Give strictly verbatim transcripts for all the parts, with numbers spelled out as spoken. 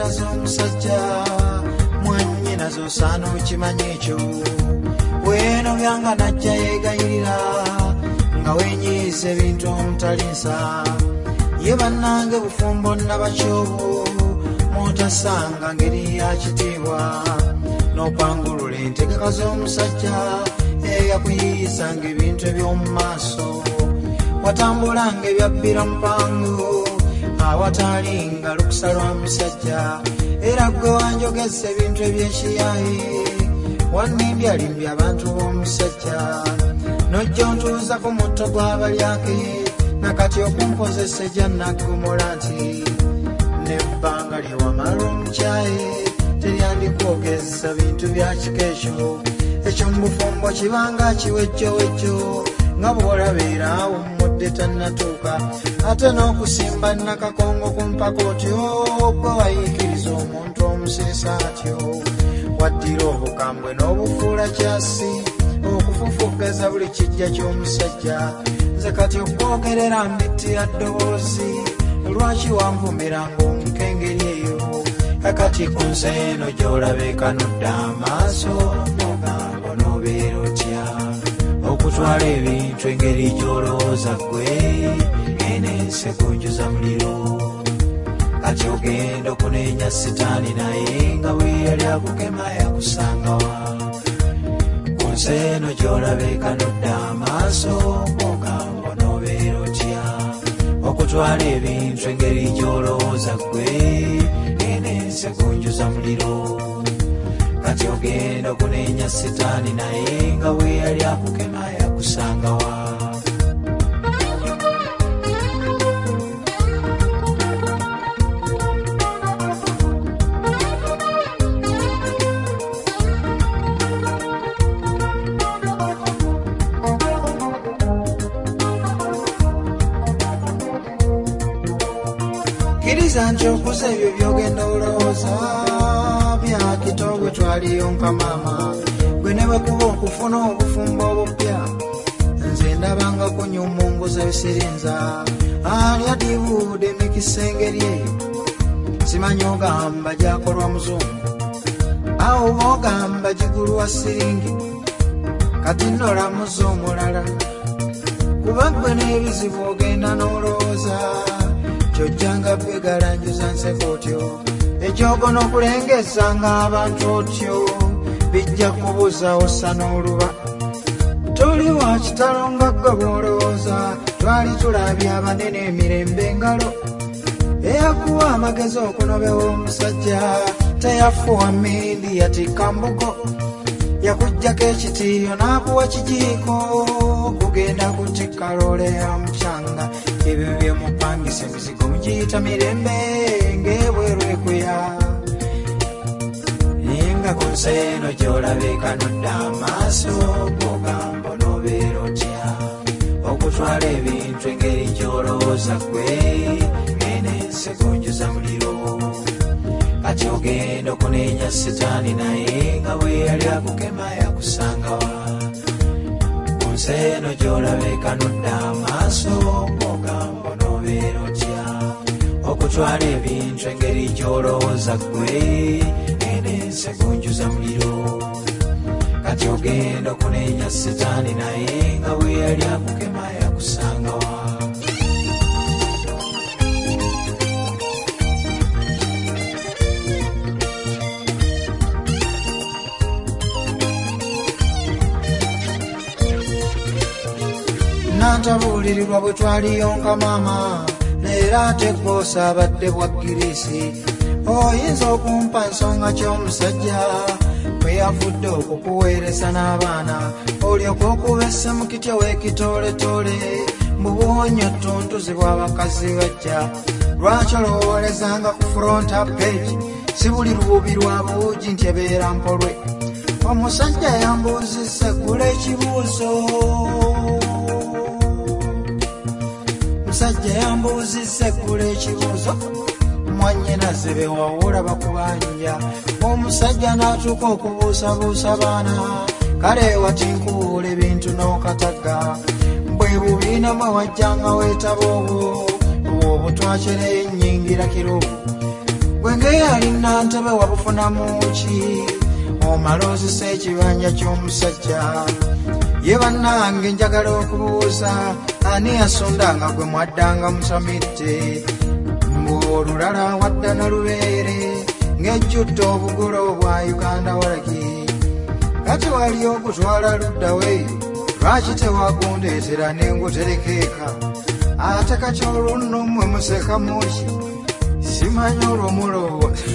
mbeera z'omusajja mwanyi nazo saano kimanye ekyo weno byanga najja yeegayirira nga wenyiisa ebintu omutalinsa ye bannange bufumbo nabakyobo motasanga ngeri ya kitiibwa n'opangulula entegeka z'omusajja eyakuyiyisanga ebintu eby'omu maaso watambulanga ebyabbira mupangu awatalinga lukusa lwa musajja era gwe wanjogesa ebintu eby'ekiyayi wannimbyalimby abantu b'omusajja nojja ontuuza ku mutto gw'abalyake nakati okumkozesa ejja naggumula nti nebbanga lyewamala omukyayi teryandikwogeza bintu bya kikeekyo ekyo mu bufumbo kibanga kiwejjowejjo nga bw'olabeera awummudde tannatuuka ate n'okusimba nakakongo ku mpaka otyo gwe wayiikiriza omuntu omusirisa atyo waddira obukambwe n'obufuula kyasi okufufuggaza buli kijja ky'omusajja nze kati okwogerera mbittira ddoboozi lwaki wanvumiranga omukengeri eyo akati ku nsi eno gy'olabeka nodda amaaso ogamba n'obeera otya okutwala ebintu engeri gy'olowooza ggwe eno ensi ekunjuza muliro kati ogenda okuneenya sitaani naye nga bwe yali akukema yakusangawa ku nsi eno gy'olabeka nodda amaaso ogamba n'obeera otya okutwala ebintu engeri gy'olowooza ggwe eno ensi ekunjuza muliro kati ogenda okuneenya sitaani naye nga bwe yali akukema yakusangawa kiriza nti okuza ebyo byogenda olowooza byakitogwe twaliyonka maama gwe ne bwekuba okufuna obufumbo obupya nze ndabanga kunyumunguza bisirinza ani adibuude emikisa engeri eyo simanyi ogamba gyakolwa muzungu awo boogamba gigulwa siringi kati nolamuza omulala kuba gwe n'ebizibu ogenda n'olowooza kyojjanga bwegalanjuza nseko otyo ekyogo n'okulengezanga abantu otyo bijja kubuuza ossa n'oluba toli wa kitalo nga ggwe bw'olowooza twali tulabye abanene emirembe engalo eyakuwa amagezi okunobewa omusajja teyafuwa mmindi yatikka mbugo yakuggyako ekitiiyo n'akuwa kijiiko kugenda kutikka loole ya mucanga ebyo byemupangisa emizigo mugiyita mirembe ng'ebwerwekuya nga ku nsi eno gy'olabeka nodda amaaso gw'ogamba n'obeera otya okutwala ebintu engeri gy'olowooza ggwe eno ensi ekunjuza muliro kati ogenda okuneenya sitaani naye nga bwe yali akukema yakusangawa ku nsi eno gy'olabeka nodda amaaso gw'ogamba n'obeera otya okutwala ebintu engeri gy'olowooza ggwe ensi ekunjuza muliro kati ogenda okuneenya sitaani naye nga bwe yali akukema yakusangawa nantabuulirirwa bwe twaliyonka maama neera ate ggoosa abadde bwa girisi oyinza okumpa nsonga ky'omusajja bwe yavudde okukuweereza n'abaana olyoka okubesse mu kitya w'ekitooletoole mu buwonyo ttuntuzi bw'abakazi bajja lwaki olowoolezanga ku fronta page si buli lububi lwa buugi nti ebeera mpolwe omusajja yambuuzizza eggula ekibuuzo musajja yambuuzizza eggula ekibuuzo mwannyinaze bewawula bakubanja omusajja n'atuuka okubuusabuusa baana kale watinkuula ebintu n'okatagga bwe bubiina mwe wajjanga weetaba obwo obwo butwakyereye ennyingira kirubu gwenge yalina ntebe wabufuna muki omalozi sekibanja ky'omusajja ye bannange njagala okubuuza ani yasondanga gwe mwaddanga musamidde ng'olulala wadda na lubeere ng'ejjudde obugolo bwa Uganda walagi kati wali okutwala luddawe lwaki tewagundeetera nenguterekeeka ate kati olwo nno mmwe museka muki simanyi olwo mulowooza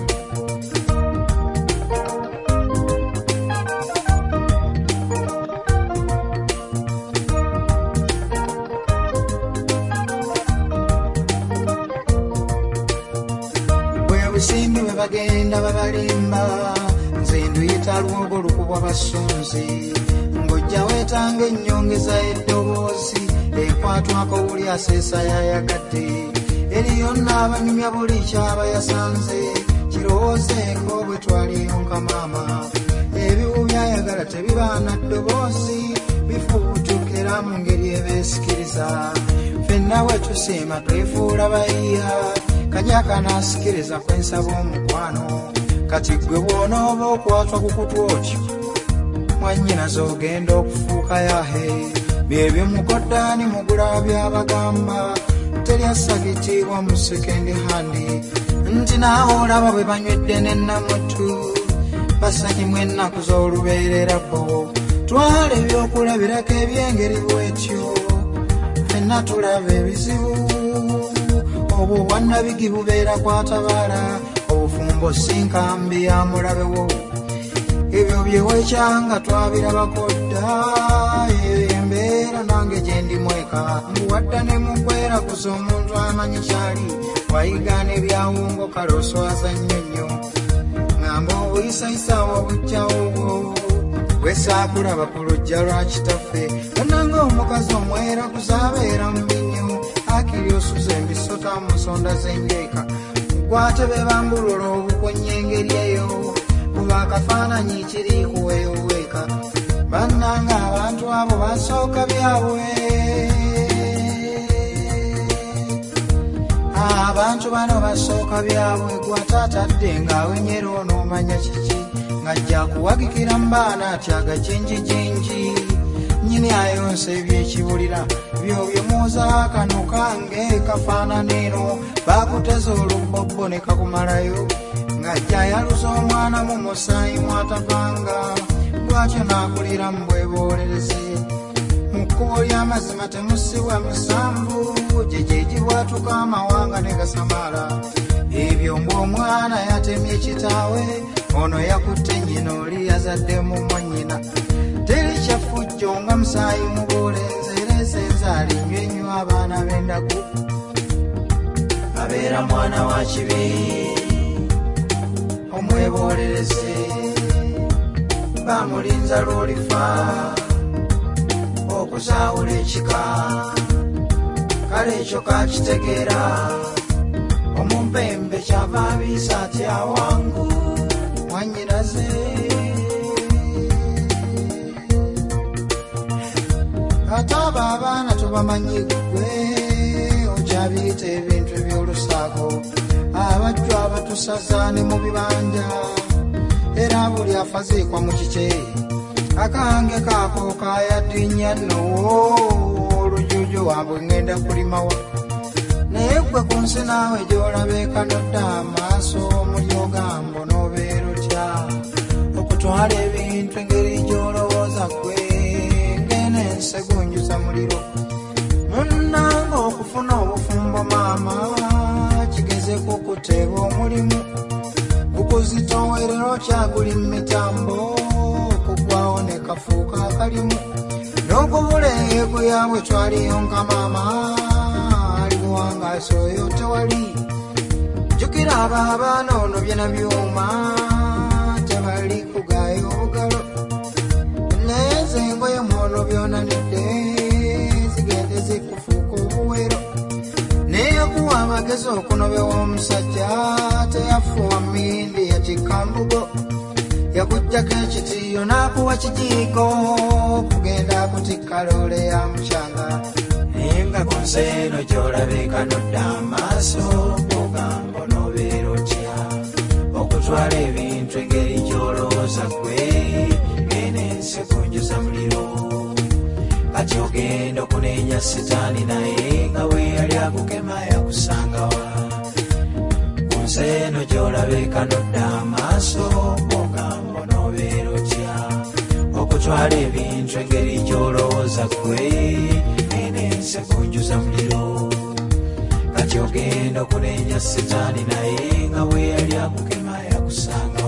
simbi we bagenda babalimba nze nduyita lwogo lukubwa basunzi ng'ojja weetanga ennyongeza eddoboozi ekwatwako buli aseesa yayagadde eriyo n'abanyumya buli kyaba yasanze kirowoozeeko bwe twaliyonka maama ebiwu byayagala tebibaana ddoboozi bifuutukira mu ngeri ebeesikiriza ffenna bwe tusiima twefuula bayiya kanyaka nasikiriza kwensaba omukwano kati gwe bw'onooba okwatwa ku kutwa otyo mwannyina z'ogenda okufuuka yahe byebyo mukoddaani mugula byabagamba teryasagitiibwa mu sekendi handi nti naawe olaba bwe banywedde n'ennamutu basakimu ennaku z'olubeerera bo twala ebyokulabirako eby'engeri bwetyo ffenna tulaba ebizibu obwo bwannabigi bubeera kwatabaala obufumbo sinkambi ya mulabewo ebyo byewekyanga twabirabako dda embeera nange gye ndimweka mbuwadda ne mukwerakuza omuntu amanyi kyali wayigaana ebyawungo kale oswaza nnyonnyo ngamba obuyisayisaawo obujjawo obwo bwesaakulaba ku lujja lwa kitaffe onanga omukazi omwerakuza abeera mu binyo akiri osuza embisota mu nsonda z'enjeeka mukwate be bambulula obukwenye engeri eyo kuba akafaananyi kiri kuweeweeka bannanga abantu abo basooka byabwe abantu bano basooka byabwe gwataatadde ng'awenyera onoomanya kiki ng'ajja kuwagikira mu baana atyaga jinjijinji nyini ayonsa ebyekibulira byobyo muuza kano kange kafaananiro bakuteza olubobbo ne kakumalayo ng'ajja yaluza omwana mu musaayi mwatavanga lwakyo n'akulira mu bwebolereze mu kkubo ly'amazima temusibwa musanvu gyejeegi bwatuka amawanga ne gasamaala ebyo ng'omwana yatemye kitaawe ono yakutte nnyina oli yazadde mu mwannyina teri kyafujjo nga musaayi muboolenzerezenzali nywenyu abaana b'endaku abeera mwana wa kibi omwebolereze bamulinza lw'olifa okuzaawula ekika kale ekyo kakitegeera omumpembe kyava abiisa ati awangu mwannyinaze ate abo abaana tubamanyi gwe okyabiyita ebintu eby'olusaako abajju abatusazaane mu bibanja era buli afaziikwa mu kike akange kaako kayaddinya nnowo olujujo wabwe ngenda kulimawa naye gwe ku nsi naawe gy'olabeeka nodda amaaso omulyogambo n'obeera otya okutwala ebintu engeri gy'olowooza gwe segunyuza muliro munnanga okufuna obufumbo maama kigezeko okuteeba omulimu okuzitowerera okyaguli mu mitambo okugwawo ne kafuuka akalimu n'okubula eyeego yaabwe twaliyonka maama alibuwangaaso oyo tewali jjukira abo abaana ono byena byuma tebali kugaaya obugalo engoye mwono byonanidde zigende zikufuuka obuwero neyokuwa amagezi okunobewa omusajja teyafuwa mindi yakikambugo yakujjako ekitiyo n'akuwa kijiiko kugenda kutikka loole ya mukyanga naye nga ku nsi eno gy'olabika nodda amaaso ogamba onobeera otya okutwala ebintu engeri gy'olowooza ggwe ene ensekunjuza muliro kati ogenda okunenya sitaani naye nga we yali akukema yakusangawa ku nsi eno gy'olabeka nodda amaaso ogamba onoobeera otya okutwala ebintu engeri gy'olowooza ggwe ene ensekunjuza muliro kati ogenda okunenya sitaani naye nga we yali akukema yakusanga